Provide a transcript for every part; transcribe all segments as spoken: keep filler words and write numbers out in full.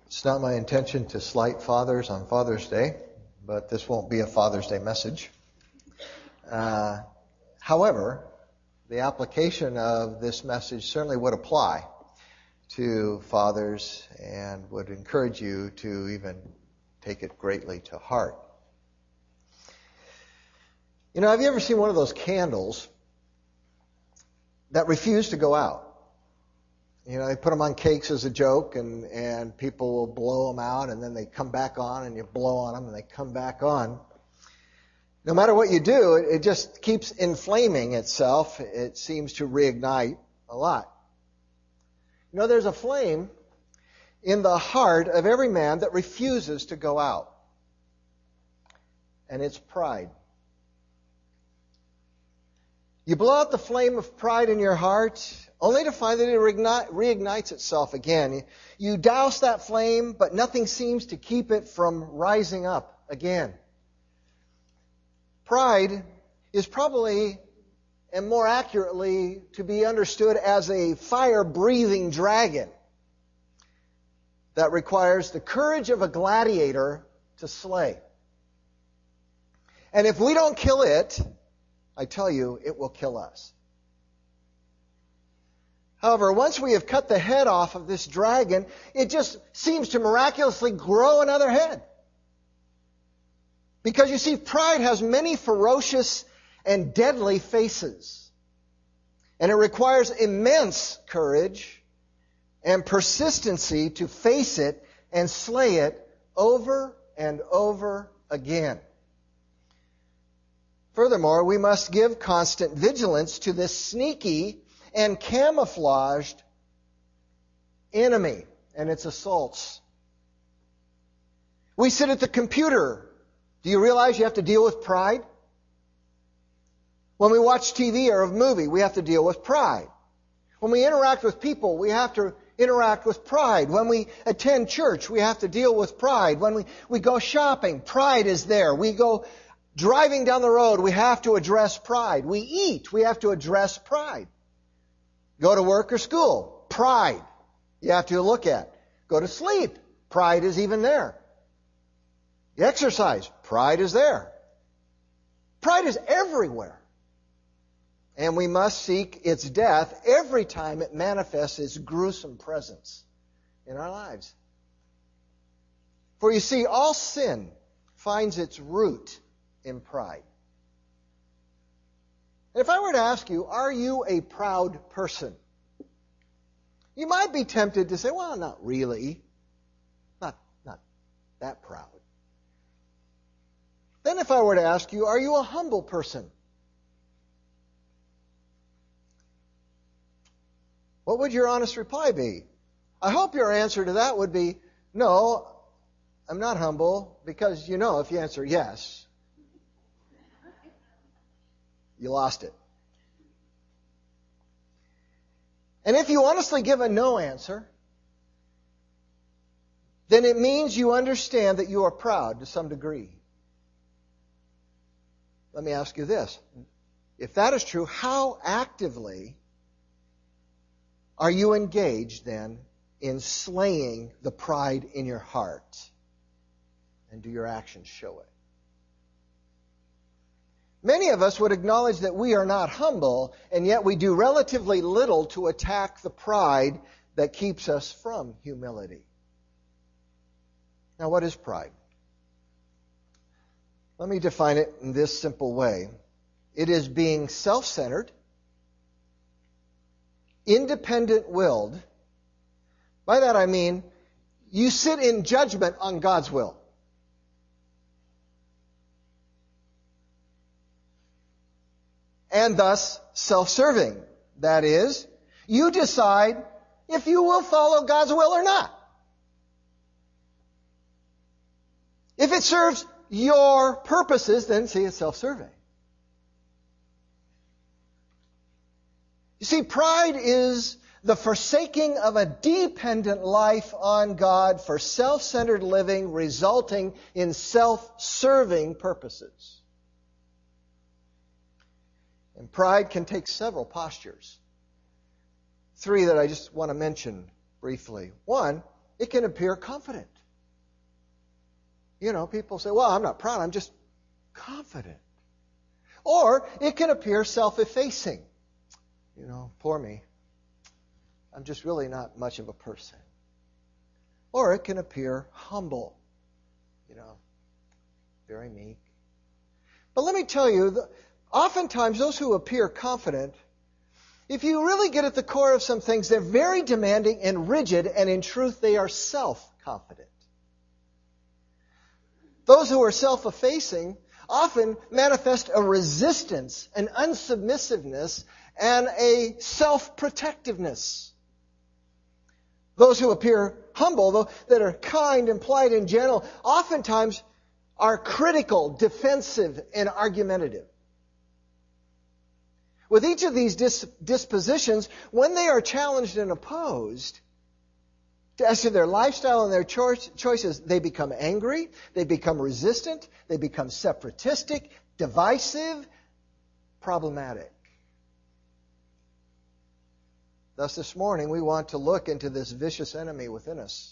It's not my intention to slight fathers on Father's Day, but this won't be a Father's Day message. Uh, however, the application of this message certainly would apply to fathers and would encourage you to even take it greatly to heart. You know, have you ever seen one of those candles that refuse to go out? You know, they put them on cakes as a joke, and, and people will blow them out, and then they come back on, and you blow on them, and they come back on. No matter what you do, it, it just keeps inflaming itself. It seems to reignite a lot. You know, there's a flame in the heart of every man that refuses to go out. And it's pride. You blow out the flame of pride in your heart, only to find that it reignites itself again. You douse that flame, but nothing seems to keep it from rising up again. Pride is probably, and more accurately, to be understood as a fire-breathing dragon that requires the courage of a gladiator to slay. And if we don't kill it, I tell you, it will kill us. However, once we have cut the head off of this dragon, it just seems to miraculously grow another head. Because you see, pride has many ferocious and deadly faces. And it requires immense courage and persistency to face it and slay it over and over again. Furthermore, we must give constant vigilance to this sneaky and camouflaged enemy and its assaults. We sit at the computer. Do you realize you have to deal with pride? When we watch T V or a movie, we have to deal with pride. When we interact with people, we have to interact with pride. When we attend church, we have to deal with pride. When we, we go shopping, pride is there. We go driving down the road, we have to address pride. We eat, we have to address pride. Go to work or school, pride you have to look at. Go to sleep, pride is even there. You exercise, pride is there. Pride is everywhere. And we must seek its death every time it manifests its gruesome presence in our lives. For you see, all sin finds its root in pride. If I were to ask you, are you a proud person? You might be tempted to say, well, not really. Not, not that proud. Then if I were to ask you, are you a humble person? What would your honest reply be? I hope your answer to that would be, no, I'm not humble, because you know if you answer yes, you lost it. And if you honestly give a no answer, then it means you understand that you are proud to some degree. Let me ask you this. If that is true, how actively are you engaged then in slaying the pride in your heart? And do your actions show it? Many of us would acknowledge that we are not humble, and yet we do relatively little to attack the pride that keeps us from humility. Now, what is pride? Let me define it in this simple way. It is being self-centered, independent-willed. By that I mean, you sit in judgment on God's will. And thus self-serving. That is, you decide if you will follow God's will or not. If it serves your purposes, then see, it's self-serving. You see, pride is the forsaking of a dependent life on God for self-centered living, resulting in self-serving purposes. And pride can take several postures. Three that I just want to mention briefly. One, it can appear confident. You know, people say, well, I'm not proud, I'm just confident. Or it can appear self-effacing. You know, poor me. I'm just really not much of a person. Or it can appear humble. You know, very meek. But let me tell you, oftentimes those who appear confident, if you really get at the core of some things, they're very demanding and rigid, and in truth they are self-confident. Those who are self-effacing often manifest a resistance, an unsubmissiveness, and a self-protectiveness. Those who appear humble, though, that are kind and polite and gentle, oftentimes are critical, defensive, and argumentative. With each of these dis- dispositions, when they are challenged and opposed, as to their lifestyle and their cho- choices, they become angry, they become resistant, they become separatistic, divisive, problematic. Thus, this morning, we want to look into this vicious enemy within us.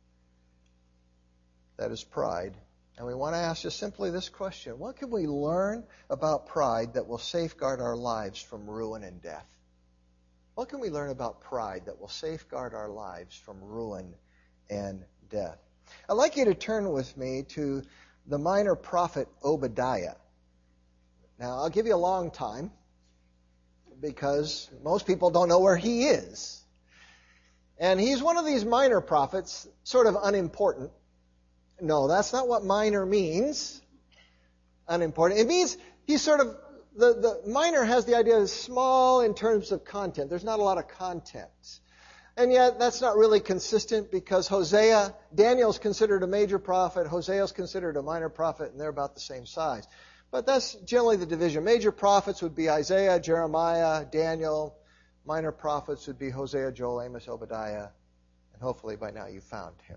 That is pride. And we want to ask just simply this question. What can we learn about pride that will safeguard our lives from ruin and death? What can we learn about pride that will safeguard our lives from ruin and death? I'd like you to turn with me to the minor prophet Obadiah. Now, I'll give you a long time because most people don't know where he is. And he's one of these minor prophets, sort of unimportant. No, that's not what minor means. Unimportant. It means he's sort of, the, the minor has the idea of small in terms of content. There's not a lot of content. And yet that's not really consistent because Hosea, Daniel's considered a major prophet, Hosea's considered a minor prophet, and they're about the same size. But that's generally the division. Major prophets would be Isaiah, Jeremiah, Daniel. Minor prophets would be Hosea, Joel, Amos, Obadiah. And hopefully by now you found him.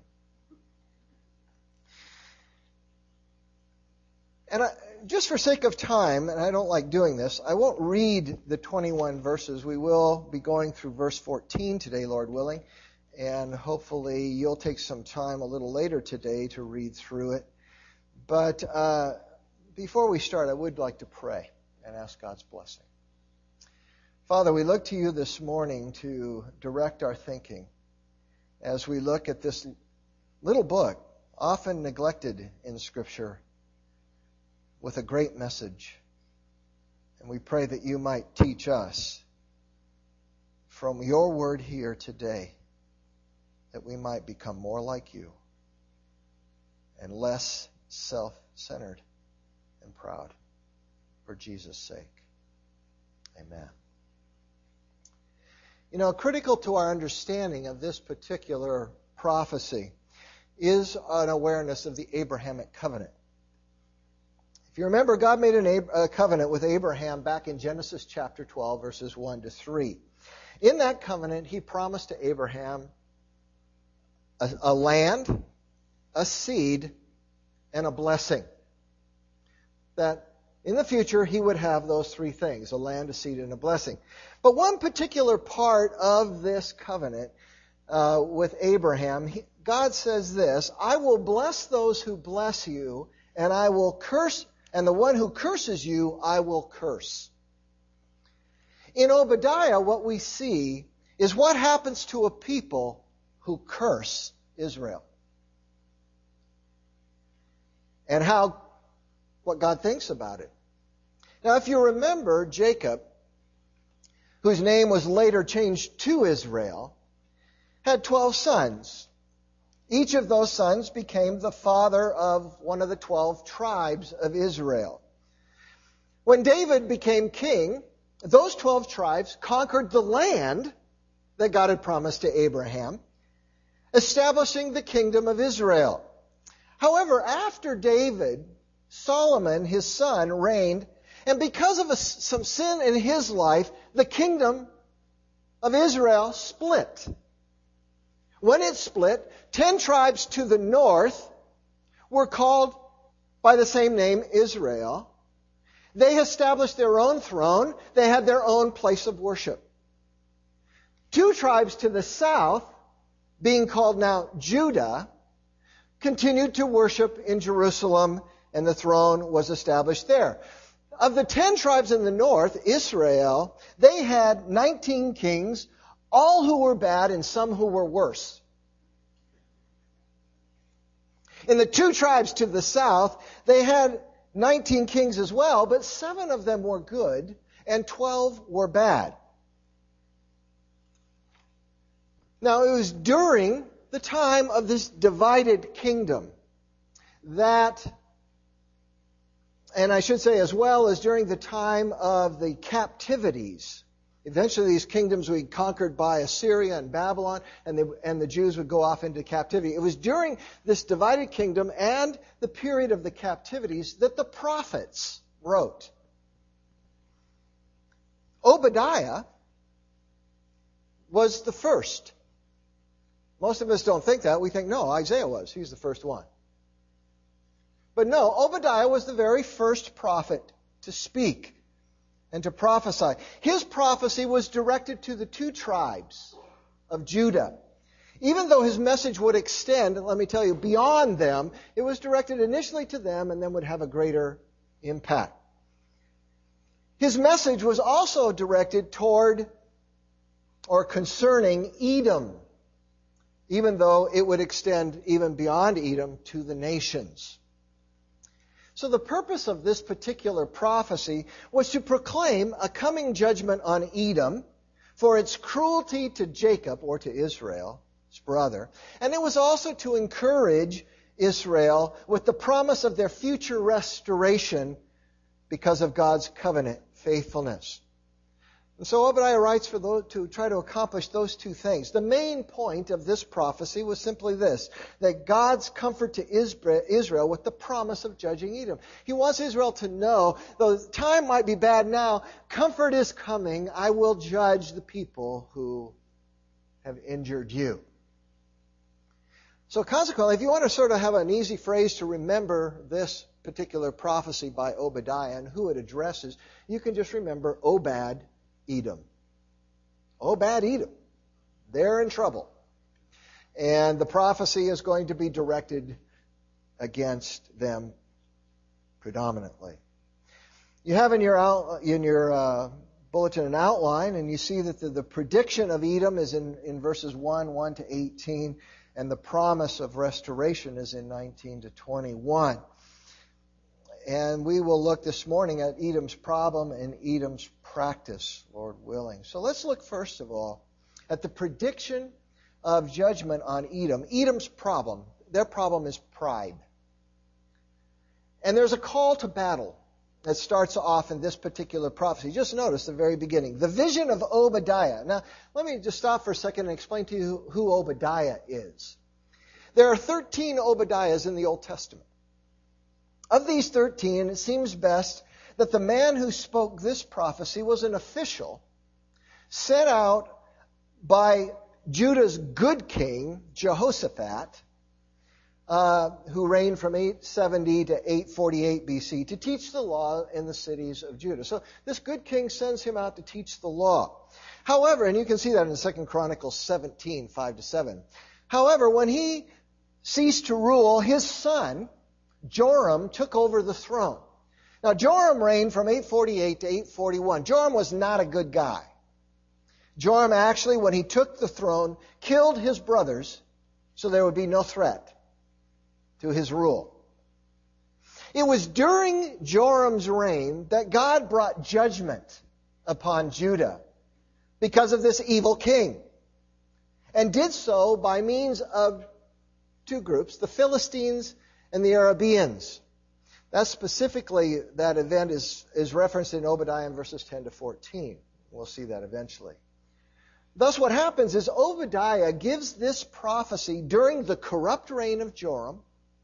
And I, just for sake of time, and I don't like doing this, I won't read the twenty-one verses. We will be going through verse fourteen today, Lord willing. And hopefully you'll take some time a little later today to read through it. But uh, before we start, I would like to pray and ask God's blessing. Father, we look to you this morning to direct our thinking as we look at this little book, often neglected in Scripture, with a great message. And we pray that you might teach us from your word here today that we might become more like you and less self-centered and proud for Jesus' sake. Amen. You know, critical to our understanding of this particular prophecy is an awareness of the Abrahamic covenant. If you remember, God made an, a covenant with Abraham back in Genesis chapter twelve, verses one to three. In that covenant, he promised to Abraham a, a land, a seed, and a blessing. That in the future, he would have those three things, a land, a seed, and a blessing. But one particular part of this covenant uh, with Abraham, he, God says this, I will bless those who bless you, and I will curse And the one who curses you, I will curse. In Obadiah, what we see is what happens to a people who curse Israel. And how, what God thinks about it. Now, if you remember, Jacob, whose name was later changed to Israel, had twelve sons. Each of those sons became the father of one of the twelve tribes of Israel. When David became king, those twelve tribes conquered the land that God had promised to Abraham, establishing the kingdom of Israel. However, after David, Solomon, his son, reigned, and because of a, some sin in his life, the kingdom of Israel split. When it split, ten tribes to the north were called by the same name, Israel. They established their own throne. They had their own place of worship. Two tribes to the south, being called now Judah, continued to worship in Jerusalem, and the throne was established there. Of the ten tribes in the north, Israel, they had nineteen kings, all who were bad and some who were worse. In the two tribes to the south, they had nineteen kings as well, but seven of them were good and twelve were bad. Now, it was during the time of this divided kingdom that, and I should say as well as during the time of the captivities. Eventually these kingdoms would be conquered by Assyria and Babylon, and, they, and the Jews would go off into captivity. It was during this divided kingdom and the period of the captivities that the prophets wrote. Obadiah was the first. Most of us don't think that. We think, no, Isaiah was. He's the first one. But no, Obadiah was the very first prophet to speak and to prophesy. His prophecy was directed to the two tribes of Judah. Even though his message would extend, let me tell you, beyond them, it was directed initially to them and then would have a greater impact. His message was also directed toward or concerning Edom, even though it would extend even beyond Edom to the nations. So the purpose of this particular prophecy was to proclaim a coming judgment on Edom for its cruelty to Jacob, or to Israel, his brother. And it was also to encourage Israel with the promise of their future restoration because of God's covenant faithfulness. And so Obadiah writes for those, to try to accomplish those two things. The main point of this prophecy was simply this, that God's comfort to Israel with the promise of judging Edom. He wants Israel to know, though time might be bad now, comfort is coming. I will judge the people who have injured you. So consequently, if you want to sort of have an easy phrase to remember this particular prophecy by Obadiah and who it addresses, you can just remember Obad Edom. Obad Edom. They're in trouble. And the prophecy is going to be directed against them predominantly. You have in your out, in your uh, bulletin an outline, and you see that the, the prediction of Edom is in, in verses one, one to eighteen, and the promise of restoration is in nineteen to twenty-one. And we will look this morning at Edom's problem and Edom's practice, Lord willing. So let's look first of all at the prediction of judgment on Edom. Edom's problem, their problem is pride. And there's a call to battle that starts off in this particular prophecy. Just notice the very beginning. The vision of Obadiah. Now, let me just stop for a second and explain to you who Obadiah is. There are thirteen Obadiahs in the Old Testament. Of these thirteen, it seems best that the man who spoke this prophecy was an official sent out by Judah's good king, Jehoshaphat, uh, who reigned from eight seventy to eight forty-eight B C, to teach the law in the cities of Judah. So this good king sends him out to teach the law. However, and you can see that in Second Chronicles seventeen, five to seven. However, when he ceased to rule, his son, Joram, took over the throne. Now, Joram reigned from eight forty-eight to eight forty-one. Joram was not a good guy. Joram actually, when he took the throne, killed his brothers so there would be no threat to his rule. It was during Joram's reign that God brought judgment upon Judah because of this evil king, and did so by means of two groups, the Philistines and the Arabians. That specifically, that event is, is referenced in Obadiah in verses ten to fourteen. We'll see that eventually. Thus what happens is Obadiah gives this prophecy during the corrupt reign of Joram,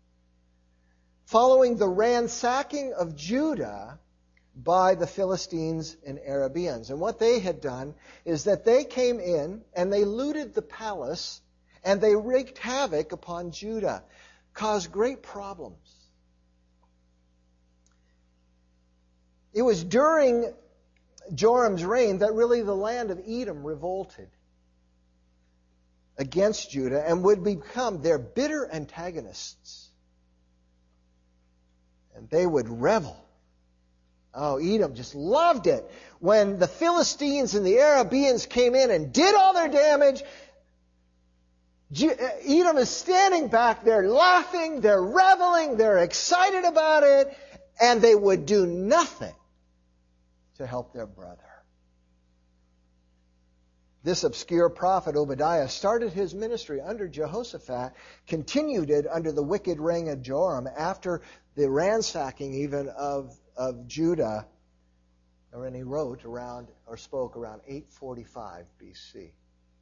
following the ransacking of Judah by the Philistines and Arabians. And what they had done is that they came in and they looted the palace and they wreaked havoc upon Judah, caused great problems. It was during Joram's reign that really the land of Edom revolted against Judah and would become their bitter antagonists. And they would revel. Oh, Edom just loved it. When the Philistines and the Arabians came in and did all their damage, Edom is standing back there laughing, they're reveling, they're excited about it, and they would do nothing to help their brother. This obscure prophet Obadiah started his ministry under Jehoshaphat, continued it under the wicked reign of Joram after the ransacking even of, of Judah, and he wrote around, or spoke around eight forty-five B C.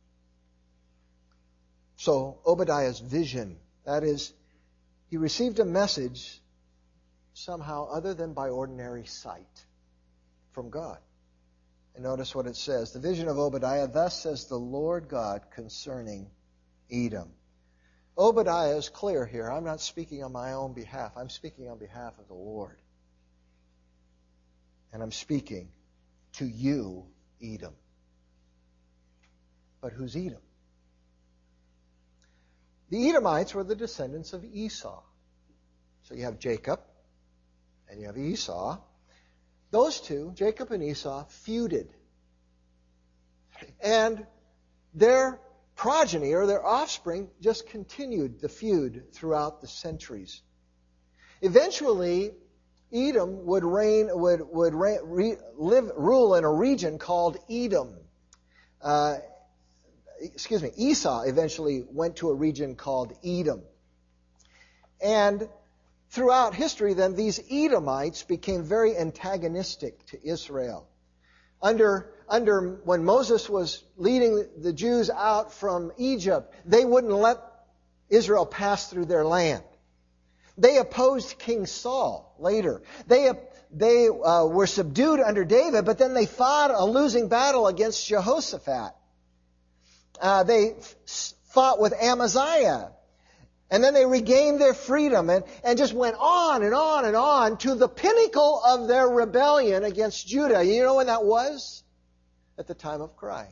So Obadiah's vision, that is, he received a message somehow other than by ordinary sight from God. And notice what it says. The vision of Obadiah, thus says the Lord God concerning Edom. Obadiah is clear here. I'm not speaking on my own behalf. I'm speaking on behalf of the Lord. And I'm speaking to you, Edom. But who's Edom? The Edomites were the descendants of Esau. So you have Jacob and you have Esau. Those two, Jacob and Esau, feuded. And their progeny or their offspring just continued the feud throughout the centuries. Eventually, Edom would reign, would would reign, re, live, rule in a region called Edom. Uh, excuse me, Esau eventually went to a region called Edom. And throughout history, then, these Edomites became very antagonistic to Israel. Under, under when Moses was leading the Jews out from Egypt, they wouldn't let Israel pass through their land. They opposed King Saul later. They, they uh, were subdued under David, but then they fought a losing battle against Jehoshaphat. Uh, they fought with Amaziah. And then they regained their freedom and, and just went on and on and on to the pinnacle of their rebellion against Judah. You know when that was? At the time of Christ.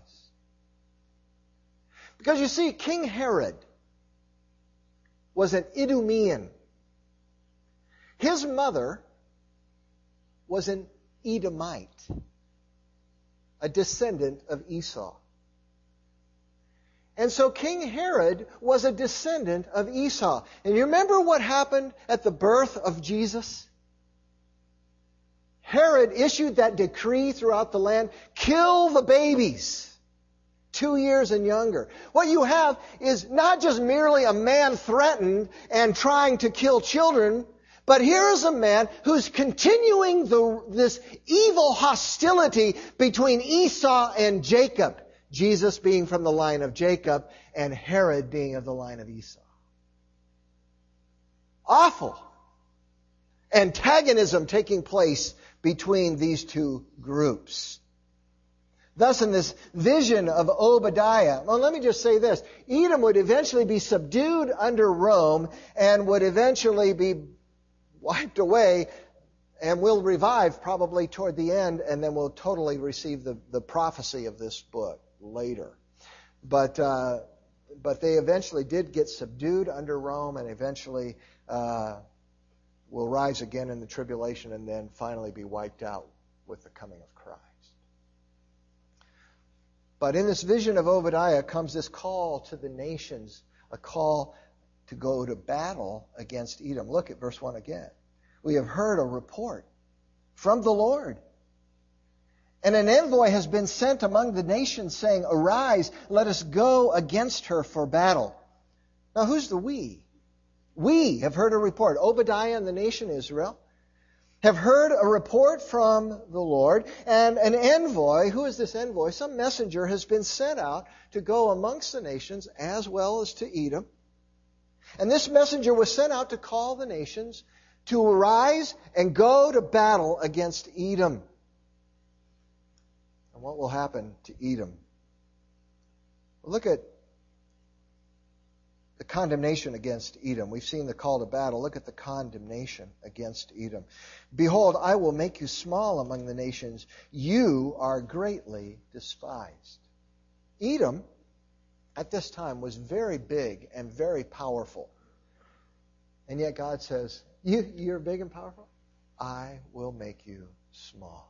Because you see, King Herod was an Idumean. His mother was an Edomite, a descendant of Esau. And so King Herod was a descendant of Esau. And you remember what happened at the birth of Jesus? Herod issued that decree throughout the land, kill the babies, two years and younger. What you have is not just merely a man threatened and trying to kill children, but here is a man who's continuing the, this evil hostility between Esau and Jacob. Jesus being from the line of Jacob and Herod being of the line of Esau. Awful antagonism taking place between these two groups. Thus, in this vision of Obadiah, well, let me just say this. Edom would eventually be subdued under Rome and would eventually be wiped away and will revive probably toward the end, and then we'll totally receive the, the prophecy of this book later. But uh, but they eventually did get subdued under Rome and eventually uh, will rise again in the tribulation and then finally be wiped out with the coming of Christ. But in this vision of Obadiah comes this call to the nations, a call to go to battle against Edom. Look at verse one again. We have heard a report from the Lord. And an envoy has been sent among the nations saying, arise, let us go against her for battle. Now who's the we? We have heard a report. Obadiah and the nation Israel have heard a report from the Lord. And an envoy, who is this envoy? Some messenger has been sent out to go amongst the nations as well as to Edom. And this messenger was sent out to call the nations to arise and go to battle against Edom. And what will happen to Edom? Look at the condemnation against Edom. We've seen the call to battle. Look at the condemnation against Edom. Behold, I will make you small among the nations. You are greatly despised. Edom at this time was very big and very powerful. And yet God says, you, you're big and powerful? I will make you small.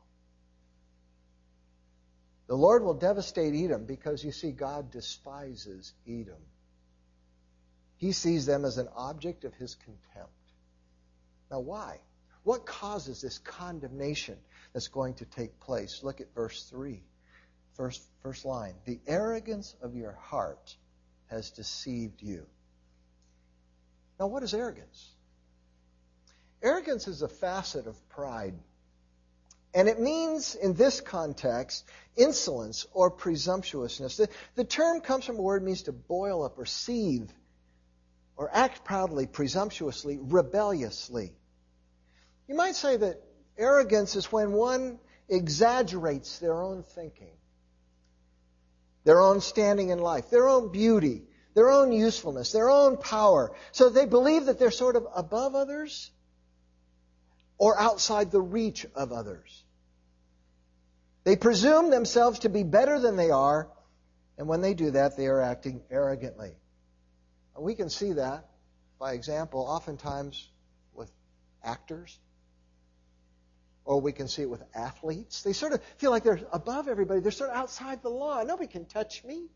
The Lord will devastate Edom because, you see, God despises Edom. He sees them as an object of His contempt. Now, why? What causes this condemnation that's going to take place? Look at verse three. First, first line. The arrogance of your heart has deceived you. Now, what is arrogance? Arrogance is a facet of pride. And it means, in this context, insolence or presumptuousness. The, the term comes from a word that means to boil up or seethe or act proudly, presumptuously, rebelliously. You might say that arrogance is when one exaggerates their own thinking, their own standing in life, their own beauty, their own usefulness, their own power. So they believe that they're sort of above others or outside the reach of others. They presume themselves to be better than they are, and when they do that, they are acting arrogantly. And we can see that, by example, oftentimes with actors, or we can see it with athletes. They sort of feel like they're above everybody. They're sort of outside the law. Nobody can touch me.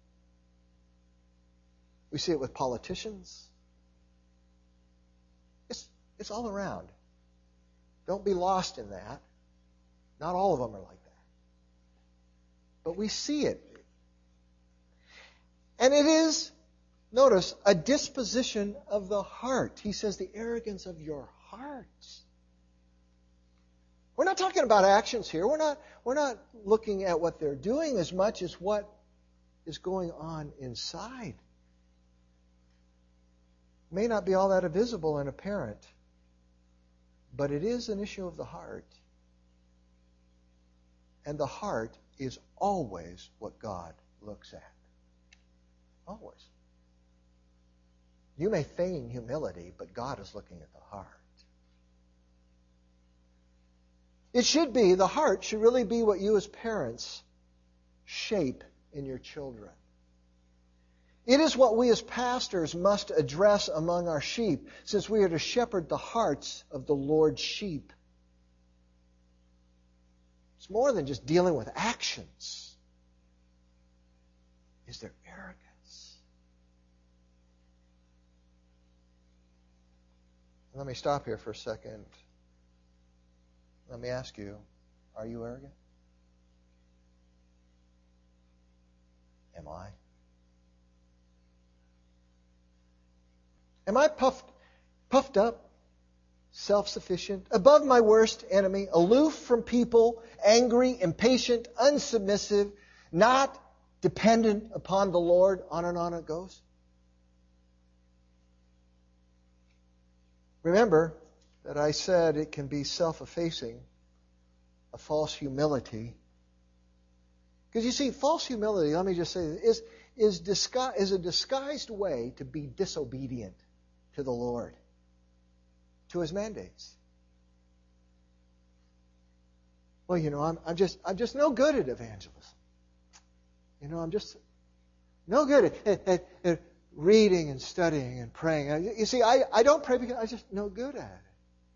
We see it with politicians. It's, it's all around. Don't be lost in that. Not all of them are like that. But we see it. And it is, notice, a disposition of the heart. He says the arrogance of your hearts. We're not talking about actions here. We're not, we're not looking at what they're doing as much as what is going on inside. It may not be all that visible and apparent, but it is an issue of the heart. And the heart is always what God looks at. Always. You may feign humility, but God is looking at the heart. It should be, the heart should really be what you as parents shape in your children. It is what we as pastors must address among our sheep, since we are to shepherd the hearts of the Lord's sheep. It's more than just dealing with actions. Is there arrogance? Let me stop here for a second. Let me ask you, are you arrogant? Am I? Am I puffed, puffed up, self-sufficient, above my worst enemy, aloof from people, angry, impatient, unsubmissive, not dependent upon the Lord? On and on it goes. Remember that I said it can be self-effacing, a false humility. Because you see, false humility, let me just say, is, is, disgu- is a disguised way to be disobedient to the Lord, to His mandates. Well, you know, I'm, I'm just I'm just no good at evangelism. You know, I'm just no good at, at, at, at reading and studying and praying. You see, I, I don't pray because I'm just no good at it.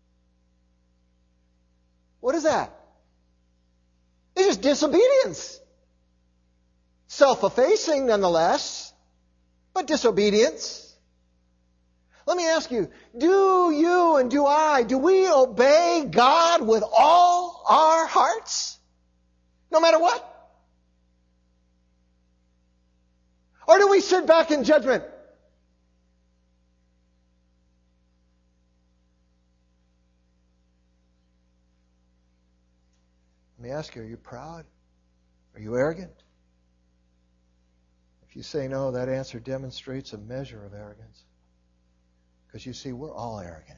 What is that? It's just disobedience. Self-effacing, nonetheless, but disobedience. Let me ask you, do you and do I, do we obey God with all our hearts? No matter what? Or do we sit back in judgment? Let me ask you, are you proud? Are you arrogant? If you say no, that answer demonstrates a measure of arrogance. Because you see, we're all arrogant.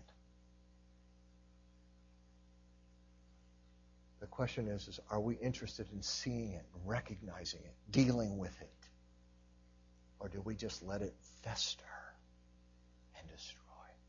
The question is, is, are we interested in seeing it, recognizing it, dealing with it? Or do we just let it fester and destroy?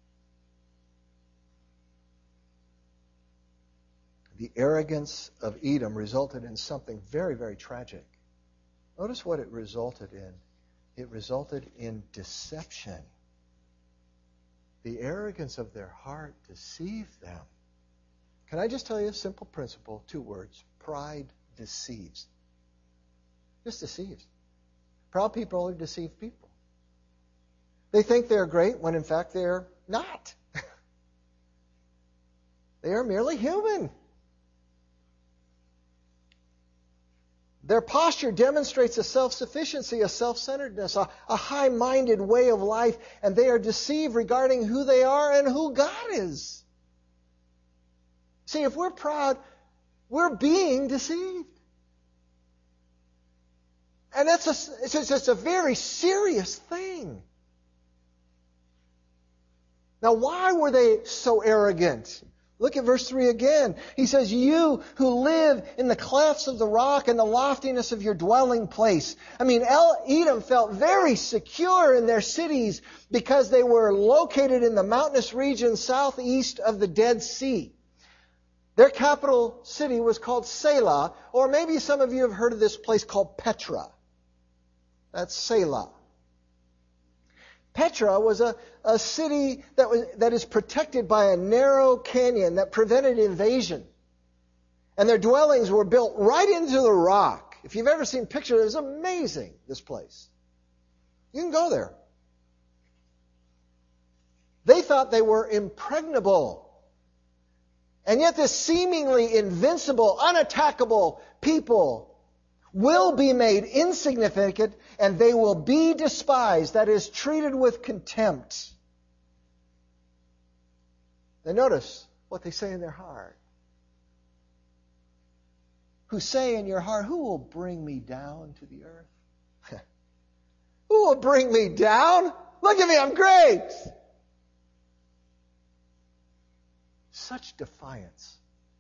The arrogance of Edom resulted in something very, very tragic. Notice what it resulted in. It resulted in deception. The arrogance of their heart deceived them. Can I just tell you a simple principle? Two words. Pride deceives. Just deceives. Proud people are deceived people. They think they're great when in fact they're not. They are merely human. Their posture demonstrates a self-sufficiency, a self-centeredness, a, a high-minded way of life, and they are deceived regarding who they are and who God is. See, if we're proud, we're being deceived. And that's a, it's just it's a very serious thing. Now, why were they so arrogant? Look at verse three again. He says, you who live in the clefts of the rock and the loftiness of your dwelling place. I mean, El- Edom felt very secure in their cities because they were located in the mountainous region southeast of the Dead Sea. Their capital city was called Selah, or maybe some of you have heard of this place called Petra. That's Selah. Petra was a, a city that was that is protected by a narrow canyon that prevented invasion. And their dwellings were built right into the rock. If you've ever seen pictures, it's amazing, this place. You can go there. They thought they were impregnable. And yet this seemingly invincible, unattackable people will be made insignificant, and they will be despised, that is, treated with contempt. Now notice what they say in their heart. Who say in your heart, who will bring me down to the earth? Who will bring me down? Look at me, I'm great! Such defiance.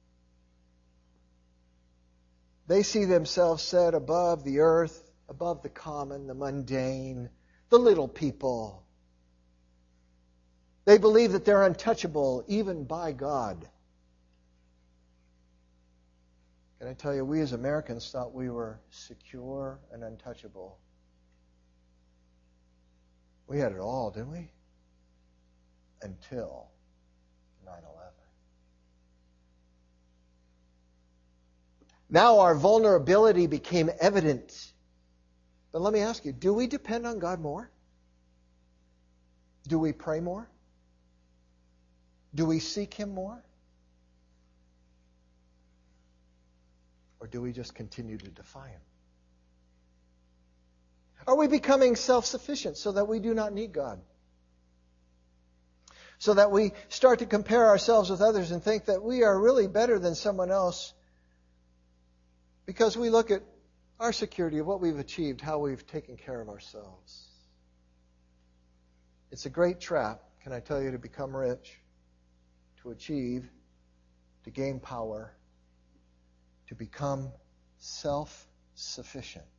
They see themselves set above the earth, above the common, the mundane, the little people. They believe that they're untouchable even by God. Can I tell you, we as Americans thought we were secure and untouchable. We had it all, didn't we? Until nine eleven. Now our vulnerability became evident. But let me ask you, do we depend on God more? Do we pray more? Do we seek Him more? Or do we just continue to defy Him? Are we becoming self-sufficient so that we do not need God? So that we start to compare ourselves with others and think that we are really better than someone else because we look at our security of what we've achieved, how we've taken care of ourselves. It's a great trap, can I tell you, to become rich, to achieve, to gain power, to become self-sufficient.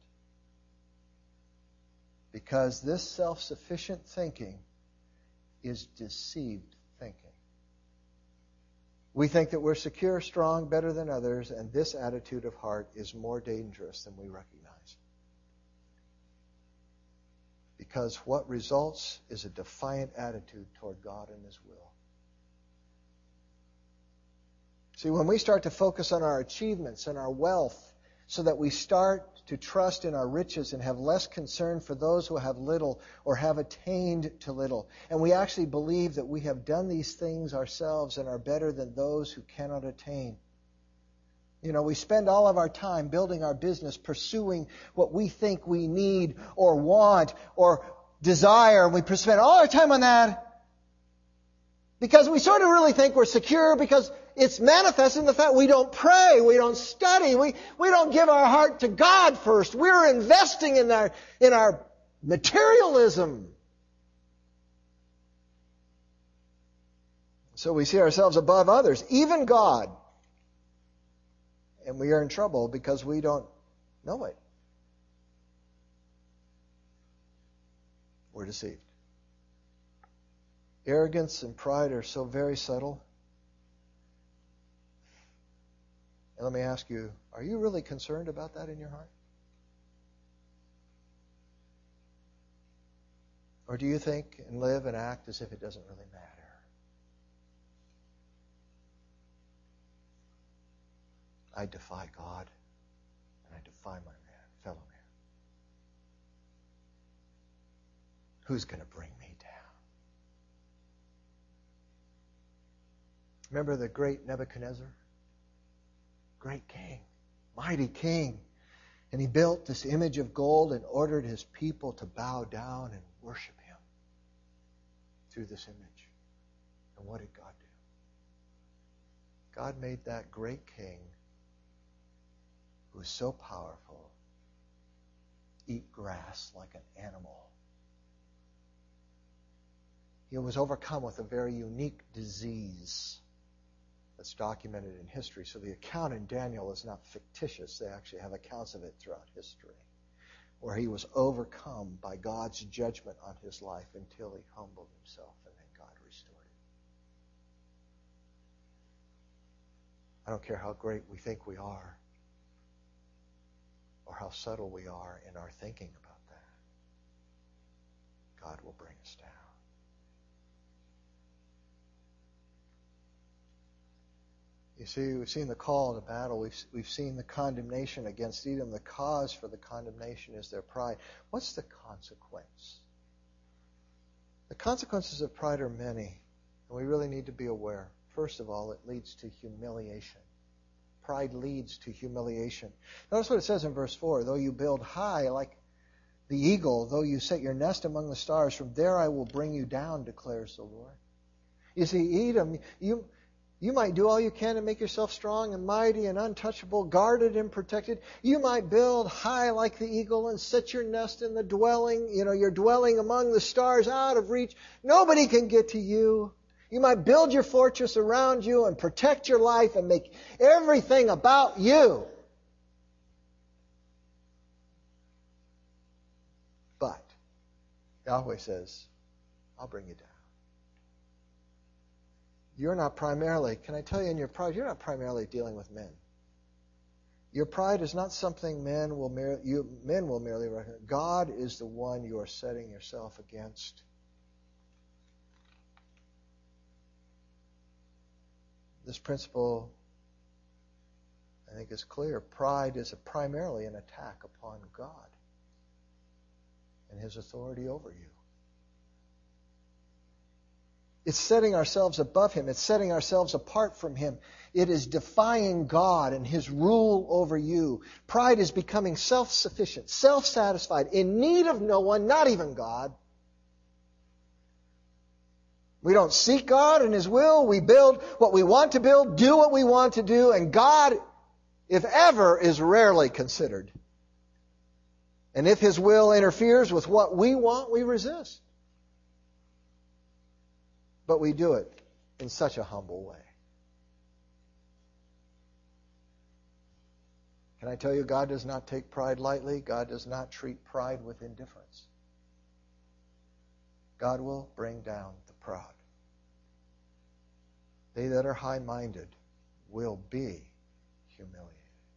Because this self-sufficient thinking is deceived thinking. We think that we're secure, strong, better than others, and this attitude of heart is more dangerous than we recognize. Because what results is a defiant attitude toward God and His will. See, when we start to focus on our achievements and our wealth, so that we start to trust in our riches and have less concern for those who have little or have attained to little. And we actually believe that we have done these things ourselves and are better than those who cannot attain. You know, we spend all of our time building our business, pursuing what we think we need or want or desire. And we spend all our time on that because we sort of really think we're secure, because it's manifest in the fact we don't pray, we don't study, we, we don't give our heart to God first. We're investing in our, in our materialism. So we see ourselves above others, even God. And we are in trouble because we don't know it. We're deceived. Arrogance and pride are so very subtle. And let me ask you, are you really concerned about that in your heart? Or do you think and live and act as if it doesn't really matter? I defy God, and I defy my man, fellow man. Who's going to bring me down? Remember the great Nebuchadnezzar? Great king, mighty king. And he built this image of gold and ordered his people to bow down and worship him through this image. And what did God do? God made that great king, who was so powerful, eat grass like an animal. He was overcome with a very unique disease that's documented in history. So the account in Daniel is not fictitious. They actually have accounts of it throughout history, where he was overcome by God's judgment on his life until he humbled himself, and then God restored it. I don't care how great we think we are, or how subtle we are in our thinking about that. God will bring us down. You see, we've seen the call to battle. We've, we've seen the condemnation against Edom. The cause for the condemnation is their pride. What's the consequence? The consequences of pride are many, and we really need to be aware. First of all, it leads to humiliation. Pride leads to humiliation. Notice what it says in verse four. Though you build high like the eagle, though you set your nest among the stars, from there I will bring you down, declares the Lord. You see, Edom, you... You might do all you can to make yourself strong and mighty and untouchable, guarded and protected. You might build high like the eagle and set your nest in the dwelling, you know, you're dwelling among the stars out of reach. Nobody can get to you. You might build your fortress around you and protect your life and make everything about you. But Yahweh says, I'll bring you down. You're not primarily, can I tell you in your pride, you're not primarily dealing with men. Your pride is not something men will merely, you, men will merely recognize. God is the one you are setting yourself against. This principle, I think, is clear. Pride is a, primarily an attack upon God and His authority over you. It's setting ourselves above Him. It's setting ourselves apart from Him. It is defying God and His rule over you. Pride is becoming self-sufficient, self-satisfied, in need of no one, not even God. We don't seek God and His will. We build what we want to build, do what we want to do, and God, if ever, is rarely considered. And if His will interferes with what we want, we resist. But we do it in such a humble way. Can I tell you, God does not take pride lightly. God does not treat pride with indifference. God will bring down the proud. They that are high-minded will be humiliated.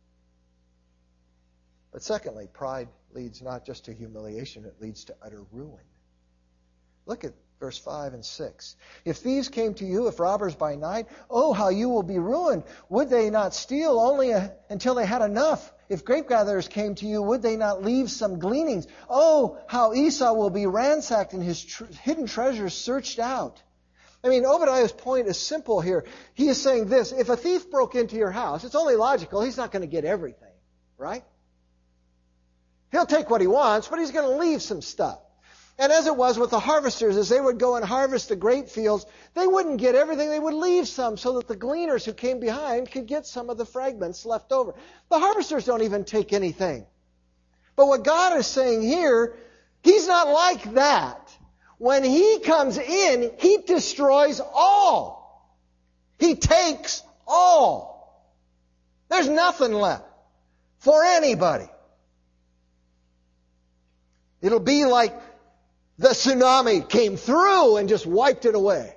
But secondly, pride leads not just to humiliation, it leads to utter ruin. Look at verse five and six. If thieves came to you, if robbers by night, oh, how you will be ruined. Would they not steal only a, until they had enough? If grape gatherers came to you, would they not leave some gleanings? Oh, how Esau will be ransacked and his tr- hidden treasures searched out. I mean, Obadiah's point is simple here. He is saying this: if a thief broke into your house, it's only logical, he's not going to get everything, right? He'll take what he wants, but he's going to leave some stuff. And as it was with the harvesters, as they would go and harvest the grape fields, they wouldn't get everything. They would leave some so that the gleaners who came behind could get some of the fragments left over. The harvesters don't even take anything. But what God is saying here, He's not like that. When He comes in, He destroys all. He takes all. There's nothing left for anybody. It'll be like the tsunami came through and just wiped it away.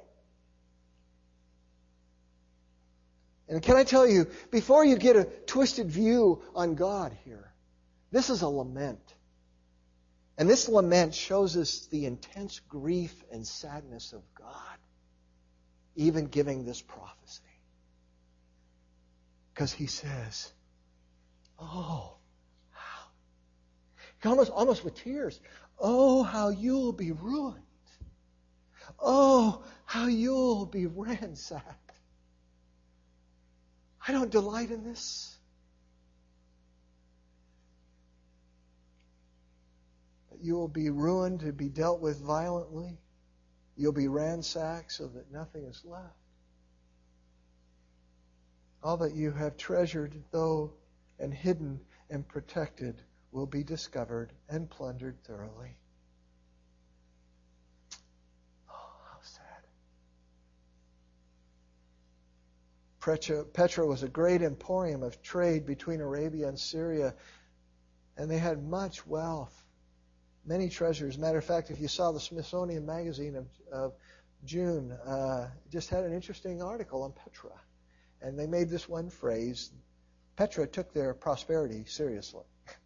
And can I tell you, before you get a twisted view on God here, this is a lament. And this lament shows us the intense grief and sadness of God, even giving this prophecy. Because he says, oh, how, almost, almost with tears, oh, how you'll be ruined. Oh, how you'll be ransacked. I don't delight in this. You will be ruined, to be dealt with violently. You'll be ransacked so that nothing is left. All that you have treasured, though, and hidden and protected, will be discovered and plundered thoroughly. Oh, how sad. Petra, Petra was a great emporium of trade between Arabia and Syria, and they had much wealth. Many treasures. Matter of fact, if you saw the Smithsonian Magazine of, of June, uh, just had an interesting article on Petra. And they made this one phrase, Petra took their prosperity seriously.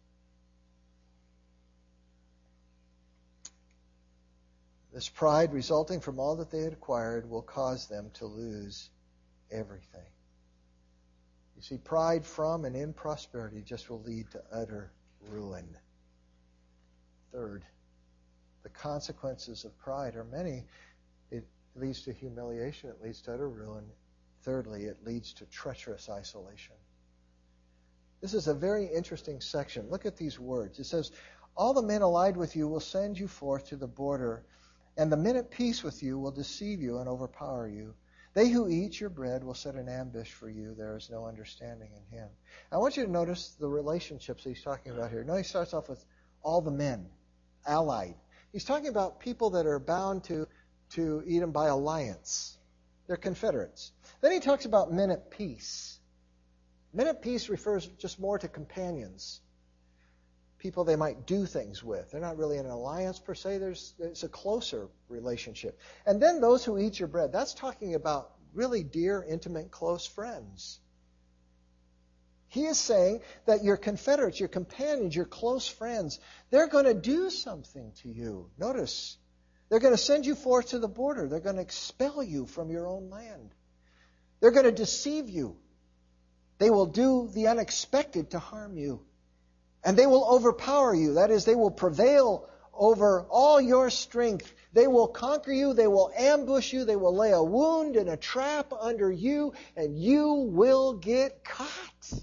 This pride resulting from all that they had acquired will cause them to lose everything. You see, pride from and in prosperity just will lead to utter ruin. Third, the consequences of pride are many. It leads to humiliation. It leads to utter ruin. Thirdly, it leads to treacherous isolation. This is a very interesting section. Look at these words. It says, all the men allied with you will send you forth to the border, and the men at peace with you will deceive you and overpower you. They who eat your bread will set an ambush for you. There is no understanding in him. I want you to notice the relationships he's talking about here. Now he starts off with all the men. Allied. He's talking about people that are bound to, to Edom by alliance. They're confederates. Then he talks about men at peace. Men at peace refers just more to companions. People they might do things with. They're not really in an alliance per se. There's it's a closer relationship. And then those who eat your bread. That's talking about really dear, intimate, close friends. He is saying that your confederates, your companions, your close friends, they're going to do something to you. Notice, they're going to send you forth to the border. They're going to expel you from your own land. They're going to deceive you. They will do the unexpected to harm you. And they will overpower you. That is, they will prevail over all your strength. They will conquer you. They will ambush you. They will lay a wound and a trap under you, and you will get caught.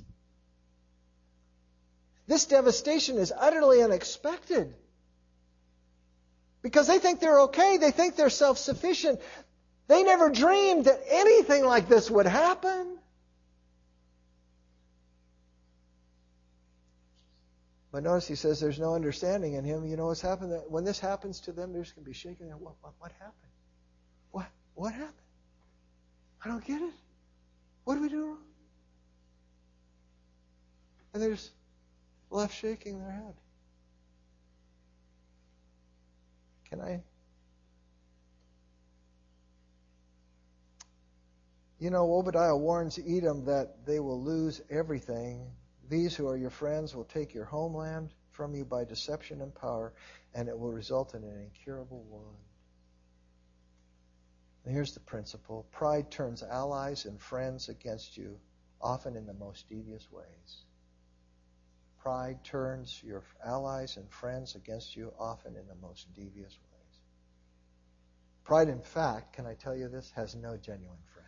This devastation is utterly unexpected. Because they think they're okay. They think they're self-sufficient. They never dreamed that anything like this would happen. But notice he says there's no understanding in him. You know what's happened? When this happens to them, they're just going to be shaking. What, what, what happened? What, what happened? I don't get it. What did we do wrong? And they're just left shaking their head. Can I? You know, Obadiah warns Edom that they will lose everything. These who are your friends will take your homeland from you by deception and power, and it will result in an incurable wound. And here's the principle. Pride turns allies and friends against you, often in the most devious ways. Pride turns your allies and friends against you, often in the most devious ways. Pride, in fact, can I tell you this, has no genuine friends.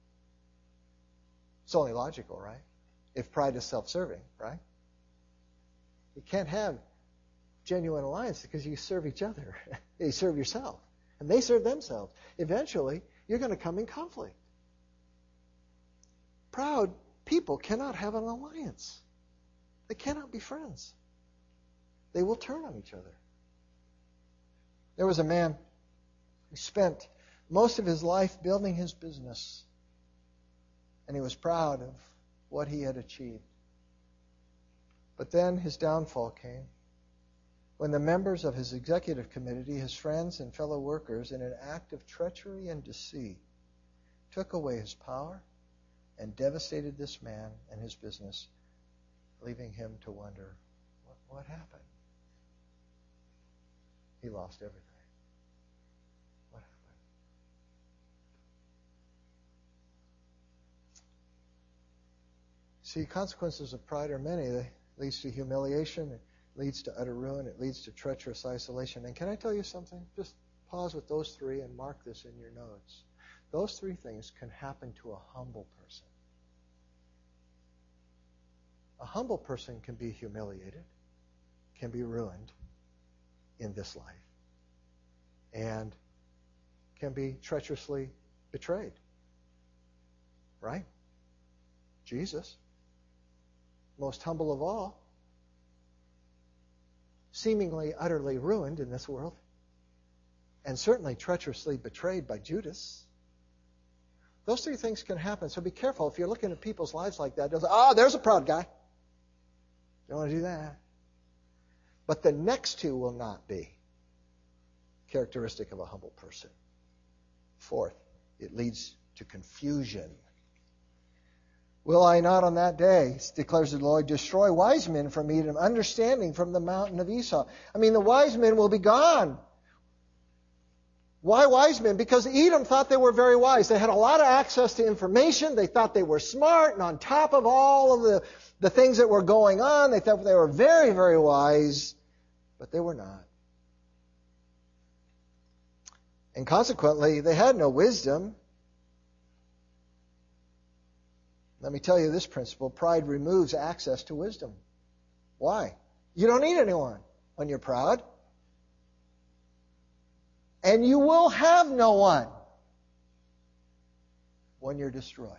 It's only logical, right? If pride is self-serving, right? You can't have genuine alliance because you serve each other. You serve yourself. And they serve themselves. Eventually, you're going to come in conflict. Proud people cannot have an alliance. They cannot be friends. They will turn on each other. There was a man who spent most of his life building his business. And he was proud of what he had achieved. But then his downfall came when the members of his executive committee, his friends and fellow workers, in an act of treachery and deceit, took away his power and devastated this man and his business, leaving him to wonder, what, what happened? he lost everything. What happened? See, consequences of pride are many. It leads to humiliation. It leads to utter ruin. It leads to treacherous isolation. And can I tell you something? Just pause with those three and mark this in your notes. Those three things can happen to a humble person. A humble person can be humiliated, can be ruined in this life, and can be treacherously betrayed. Right? Jesus, most humble of all, seemingly utterly ruined in this world, and certainly treacherously betrayed by Judas. Those three things can happen. So be careful if you're looking at people's lives like that. Don't say, oh, there's a proud guy. Don't want to do that. But the next two will not be characteristic of a humble person. Fourth, it leads to confusion. Will I not on that day, declares the Lord, destroy wise men from Edom, understanding from the mountain of Esau? I mean, the wise men will be gone. Why wise men? Because Edom thought they were very wise. They had a lot of access to information. They thought they were smart, and on top of all of the, the things that were going on, they thought they were very, very wise, but they were not. And consequently, they had no wisdom. Let me tell you this principle. Pride removes access to wisdom. Why? You don't need anyone when you're proud. And you will have no one when you're destroyed.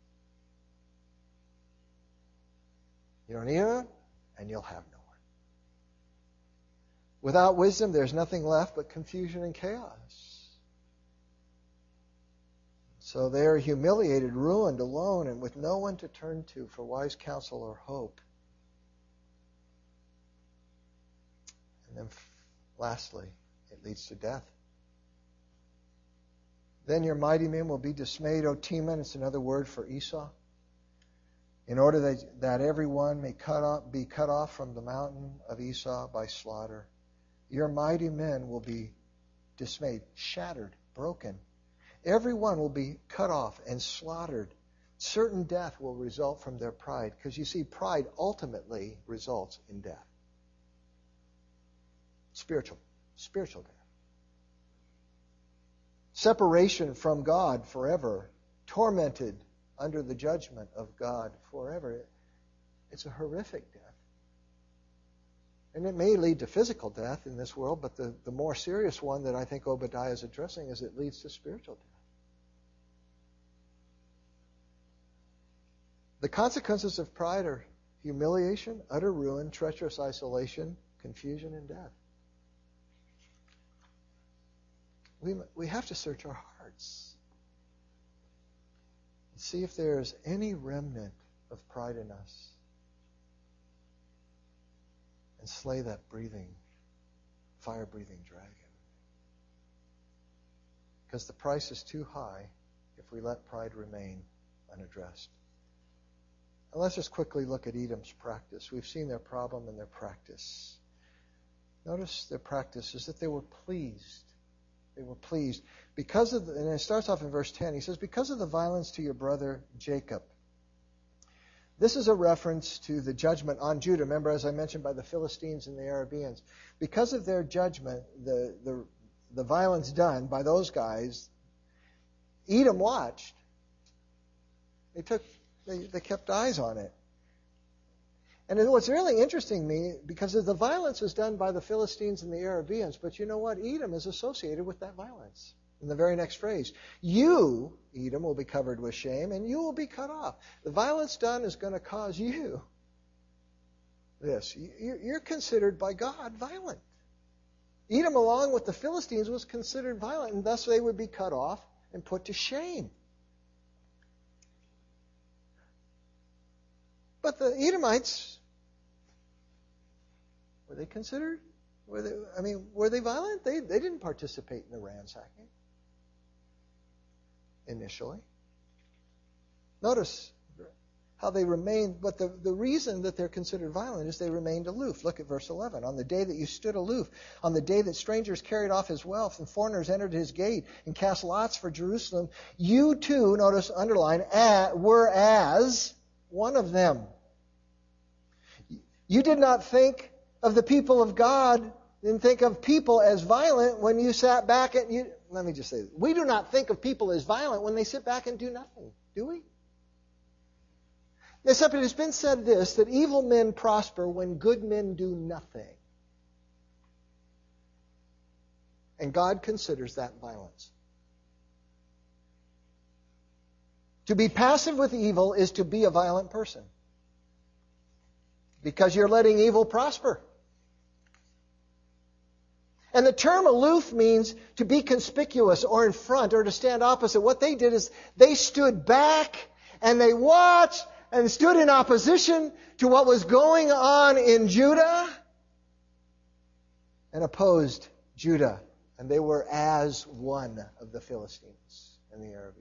You don't need anyone, and you'll have no one. Without wisdom, there's nothing left but confusion and chaos. So they are humiliated, ruined, alone, and with no one to turn to for wise counsel or hope. And then lastly, it leads to death. Then your mighty men will be dismayed, O Teman. It's another word for Esau. In order that, that everyone may cut off, be cut off from the mountain of Esau by slaughter. Your mighty men will be dismayed, shattered, broken. Everyone will be cut off and slaughtered. Certain death will result from their pride. Because you see, pride ultimately results in death. Spiritual. Spiritual death. Separation from God forever. Tormented under the judgment of God forever. It's a horrific death. And it may lead to physical death in this world, but the, the more serious one that I think Obadiah is addressing is it leads to spiritual death. The consequences of pride are humiliation, utter ruin, treacherous isolation, confusion, and death. We, we have to search our hearts and see if there is any remnant of pride in us and slay that breathing, fire-breathing dragon. Because the price is too high if we let pride remain unaddressed. And let's just quickly look at Edom's practice. We've seen their problem and their practice. Notice their practice is that they were pleased. They were pleased. Because of the, and it starts off in verse ten. He says, because of the violence to your brother Jacob. This is a reference to the judgment on Judah. Remember, as I mentioned, by the Philistines and the Arabians. Because of their judgment, the, the, the violence done by those guys, Edom watched. They took, they, they kept eyes on it. And what's really interesting to me, because the violence is done by the Philistines and the Arabians, but you know what? Edom is associated with that violence. In the very next phrase, you, Edom, will be covered with shame, and you will be cut off. The violence done is going to cause you this. You're considered by God violent. Edom, along with the Philistines, was considered violent, and thus they would be cut off and put to shame. But the Edomites, were they considered? Were they, I mean, were they violent? They, they didn't participate in the ransacking initially. Notice, how they remained, but the, the reason that they're considered violent is they remained aloof. Look at verse eleven. On the day that you stood aloof, on the day that strangers carried off his wealth and foreigners entered his gate and cast lots for Jerusalem, you too, notice, underline, were as one of them. You did not think of the people of God, didn't think of people as violent when you sat back and you, let me just say this. We do not think of people as violent when they sit back and do nothing, do we? Except it has been said this, that evil men prosper when good men do nothing. And God considers that violence. To be passive with evil is to be a violent person. Because you're letting evil prosper. And the term aloof means to be conspicuous or in front or to stand opposite. What they did is they stood back and they watched and stood in opposition to what was going on in Judah and opposed Judah. And they were as one of the Philistines and the Arabians.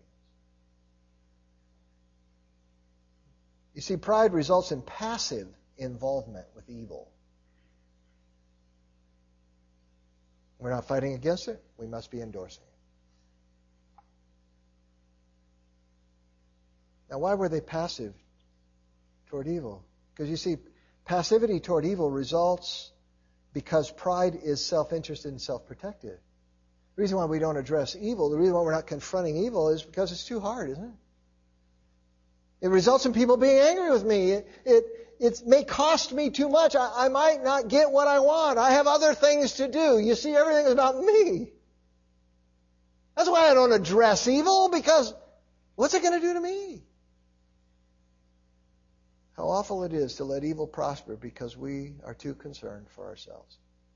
You see, pride results in passive involvement with evil. We're not fighting against it. We must be endorsing it. Now, why were they passive toward evil? Because you see, passivity toward evil results because pride is self-interested and self-protective. The reason why we don't address evil, the reason why we're not confronting evil is because it's too hard, isn't it? It results in people being angry with me. It, it, it may cost me too much. I, I might not get what I want. I have other things to do. You see, everything is about me. That's why I don't address evil, because what's it going to do to me? How awful it is to let evil prosper because we are too concerned for ourselves.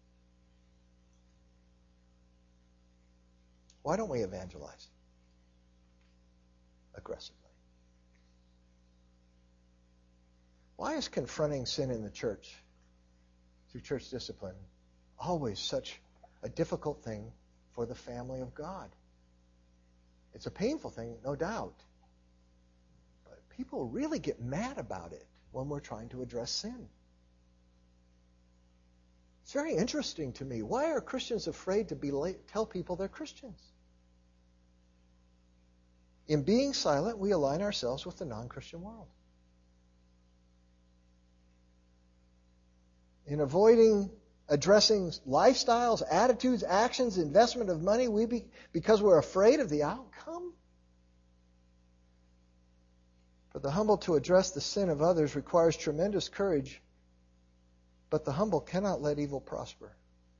Why don't we evangelize aggressively? Why is confronting sin in the church through church discipline always such a difficult thing for the family of God? It's a painful thing, no doubt. But people really get mad about it when we're trying to address sin. It's very interesting to me. Why are Christians afraid to be late, tell people they're Christians? In being silent, we align ourselves with the non-Christian world. In avoiding addressing lifestyles, attitudes, actions, investment of money, we be, because we're afraid of the outcome. For the humble to address the sin of others requires tremendous courage, but the humble cannot let evil prosper.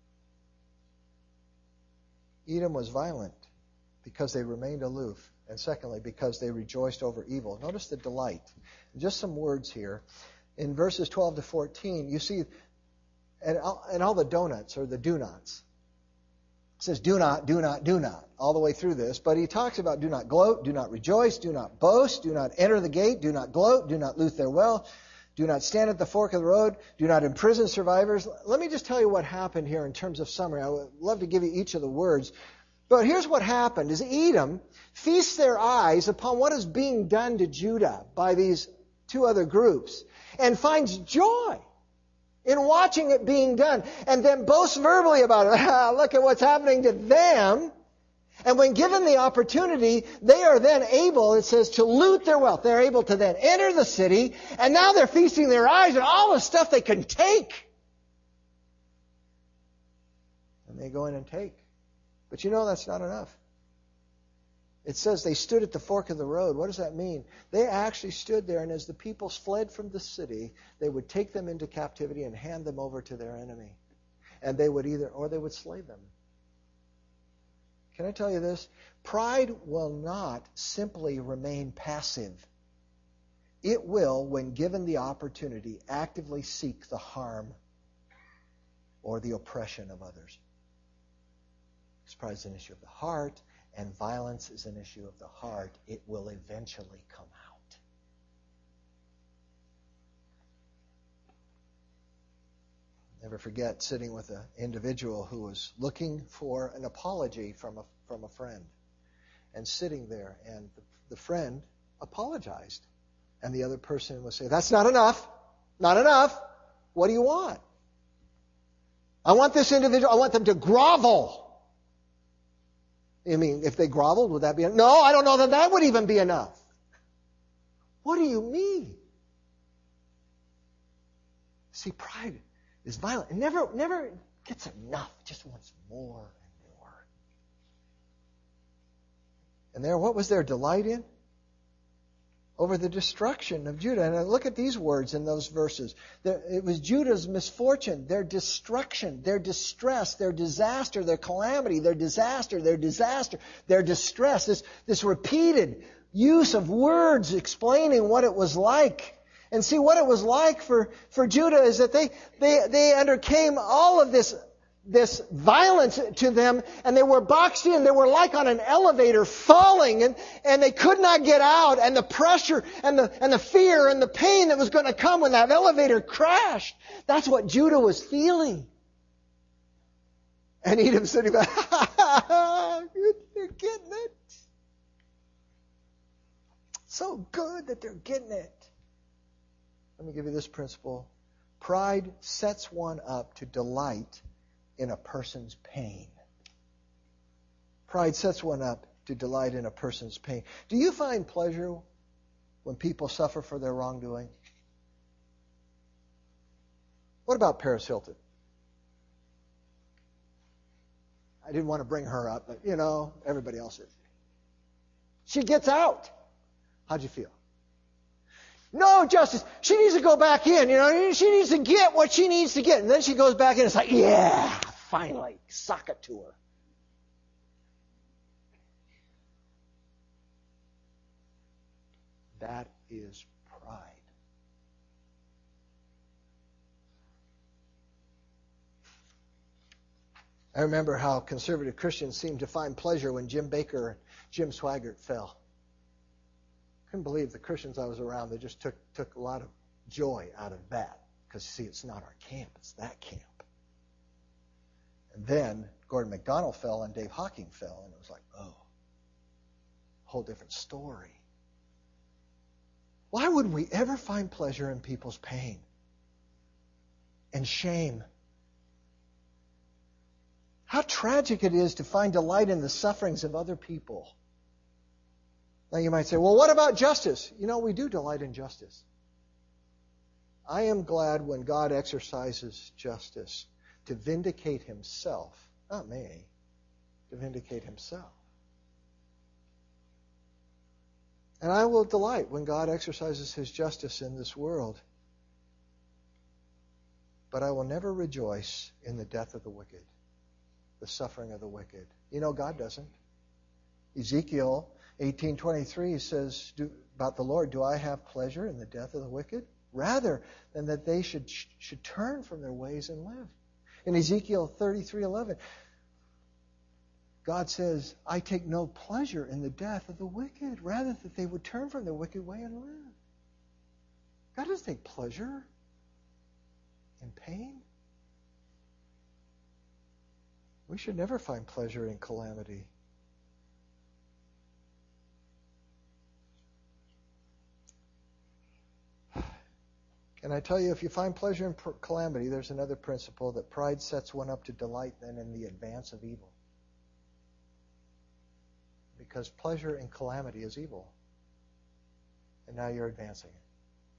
Edom was violent because they remained aloof, and secondly, because they rejoiced over evil. Notice the delight. Just some words here. In verses twelve to fourteen, you see, and all, and all the donuts, or the do-nots. It says do not, do not, do not, all the way through this. But he talks about do not gloat, do not rejoice, do not boast, do not enter the gate, do not gloat, do not loot their wealth, do not stand at the fork of the road, do not imprison survivors. Let me just tell you what happened here in terms of summary. I would love to give you each of the words. But here's what happened, is Edom feasts their eyes upon what is being done to Judah by these two other groups and finds joy in watching it being done, and then boasts verbally about it. Look at what's happening to them. And when given the opportunity, they are then able, it says, to loot their wealth. They're able to then enter the city, and now they're feasting their eyes on all the stuff they can take. And they go in and take. But you know that's not enough. It says they stood at the fork of the road. What does that mean? They actually stood there, and as the people fled from the city, they would take them into captivity and hand them over to their enemy. And they would either, or they would slay them. Can I tell you this? Pride will not simply remain passive. It will, when given the opportunity, actively seek the harm or the oppression of others. Because pride is an issue of the heart, and violence is an issue of the heart. It will eventually come out. Never forget sitting with an individual who was looking for an apology from a, from a friend. And sitting there, and the, the friend apologized And the other person would say, that's not enough. Not enough. What do you want? I want this individual, I want them to grovel. I mean, if they groveled, would that be enough? No, I don't know that that would even be enough. What do you mean? See, pride is violent. It never, never gets enough. It just wants more and more. And there, what was their delight in? Over the destruction of Judah. And look at these words in those verses. It was Judah's misfortune, their destruction, their distress, their disaster, their calamity, their disaster, their disaster, their distress. This, this repeated use of words explaining what it was like. And see, what it was like for, for Judah is that they, they, they undercame all of this this violence to them, and they were boxed in. They were like on an elevator falling, and, and they could not get out, and the pressure and the, and the fear and the pain that was going to come when that elevator crashed. That's what Judah was feeling. And Edom sitting back, they're getting it. So good that they're getting it. Let me give you this principle. Pride sets one up to delight in a person's pain. Pride sets one up to delight in a person's pain. Do you find pleasure when people suffer for their wrongdoing? What about Paris Hilton? I didn't want to bring her up, but you know, everybody else is. She gets out. How'd you feel? No, Justice, she needs to go back in. You know, she needs to get what she needs to get. And then she goes back in and it's like, yeah, finally, sock it to her. That is pride. I remember how conservative Christians seemed to find pleasure when Jim Baker and Jim Swaggart fell. Couldn't believe the Christians I was around, they just took took a lot of joy out of that. Because, see, it's not our camp, it's that camp. And then Gordon MacDonald fell and Dave Hawking fell, and it was like, oh, whole different story. Why wouldn't we ever find pleasure in people's pain and shame? How tragic it is to find delight in the sufferings of other people. Now you might say, well, what about justice? You know, we do delight in justice. I am glad when God exercises justice to vindicate himself, not me, to vindicate himself. And I will delight when God exercises his justice in this world. But I will never rejoice in the death of the wicked, the suffering of the wicked. You know, God doesn't. Ezekiel eighteen twenty-three says do, about the Lord, do I have pleasure in the death of the wicked? Rather than that they should should turn from their ways and live. In Ezekiel thirty-three eleven, God says, I take no pleasure in the death of the wicked, rather that they would turn from their wicked way and live. God doesn't take pleasure in pain. We should never find pleasure in calamity. And I tell you, if you find pleasure in calamity, there's another principle, that pride sets one up to delight then in the advance of evil. Because pleasure in calamity is evil. And now you're advancing it.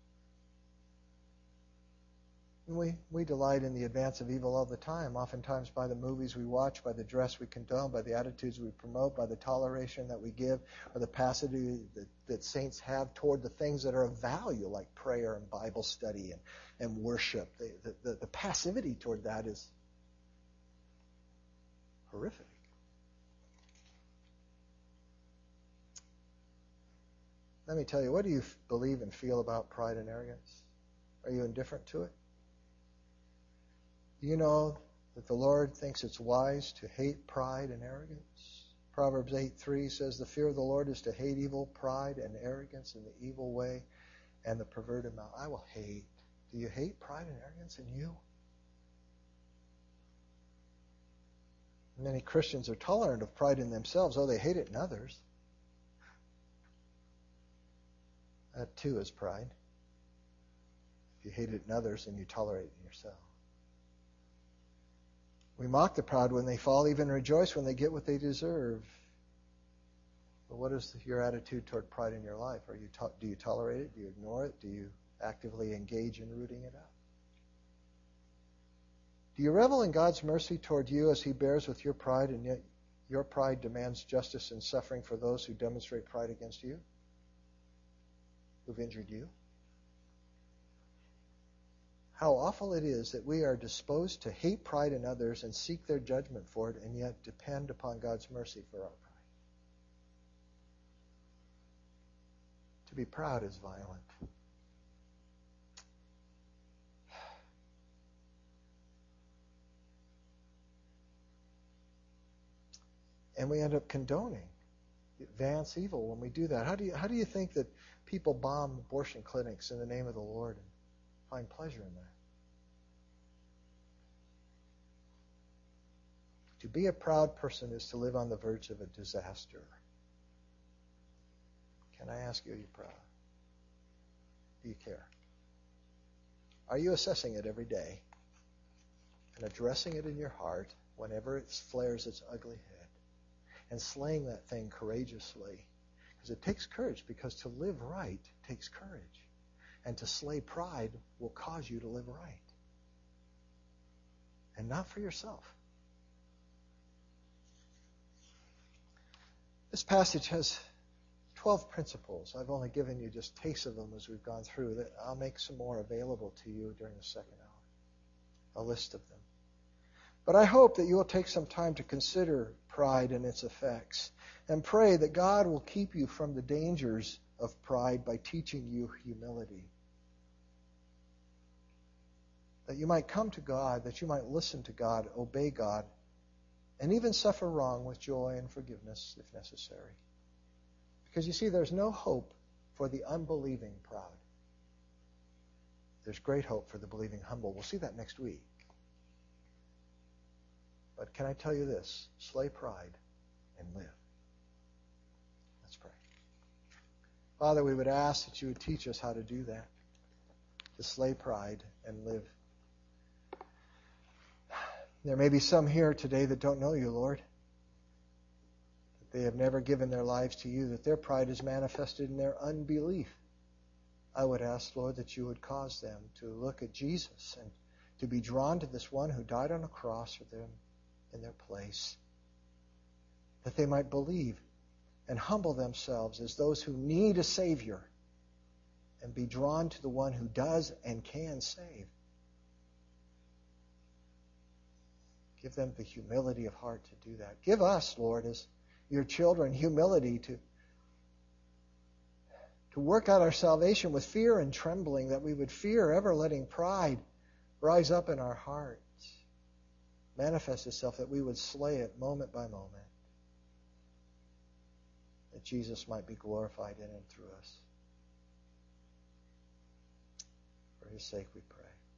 And we, we delight in the advance of evil all the time, oftentimes by the movies we watch, by the dress we condone, by the attitudes we promote, by the toleration that we give, or the passivity that, that saints have toward the things that are of value, like prayer and Bible study and, and worship. The, the, the, the passivity toward that is horrific. Let me tell you, what do you believe and feel about pride and arrogance? Are you indifferent to it? Do you know that the Lord thinks it's wise to hate pride and arrogance? Proverbs eight three says, the fear of the Lord is to hate evil, pride and arrogance and the evil way and the perverted mouth. I will hate. Do you hate pride and arrogance in you? Many Christians are tolerant of pride in themselves, though they hate it in others. That too is pride. If you hate it in others, then you tolerate it in yourself. We mock the proud when they fall, even rejoice when they get what they deserve. But what is your attitude toward pride in your life? Are you to- do you tolerate it? Do you ignore it? Do you actively engage in rooting it out? Do you revel in God's mercy toward you as He bears with your pride, and yet your pride demands justice and suffering for those who demonstrate pride against you, who've injured you? How awful it is that we are disposed to hate pride in others and seek their judgment for it, and yet depend upon God's mercy for our pride. To be proud is violent. And we end up condoning advance evil when we do that. How do you how do you think that people bomb abortion clinics in the name of the Lord and find pleasure in that? To be a proud person is to live on the verge of a disaster. Can I ask you, are you proud? Do you care? Are you assessing it every day and addressing it in your heart whenever it flares its ugly head and slaying that thing courageously? Because it takes courage, because to live right takes courage. And to slay pride will cause you to live right. And not for yourself. This passage has twelve principles. I've only given you just tastes of them as we've gone through. That I'll make some more available to you during the second hour. A list of them. But I hope that you will take some time to consider pride and its effects, and pray that God will keep you from the dangers of pride by teaching you humility. That you might come to God, that you might listen to God, obey God, and even suffer wrong with joy and forgiveness if necessary. Because you see, there's no hope for the unbelieving proud. There's great hope for the believing humble. We'll see that next week. But can I tell you this? Slay pride and live. Let's pray. Father, we would ask that you would teach us how to do that. To slay pride and live. There may be some here today that don't know you, Lord. That they have never given their lives to you, that their pride is manifested in their unbelief. I would ask, Lord, that you would cause them to look at Jesus and to be drawn to this one who died on a cross for them in their place. That they might believe and humble themselves as those who need a Savior and be drawn to the one who does and can save. Give them the humility of heart to do that. Give us, Lord, as your children, humility to, to work out our salvation with fear and trembling, that we would fear ever letting pride rise up in our hearts, manifest itself, that we would slay it moment by moment, that Jesus might be glorified in and through us. For his sake we pray.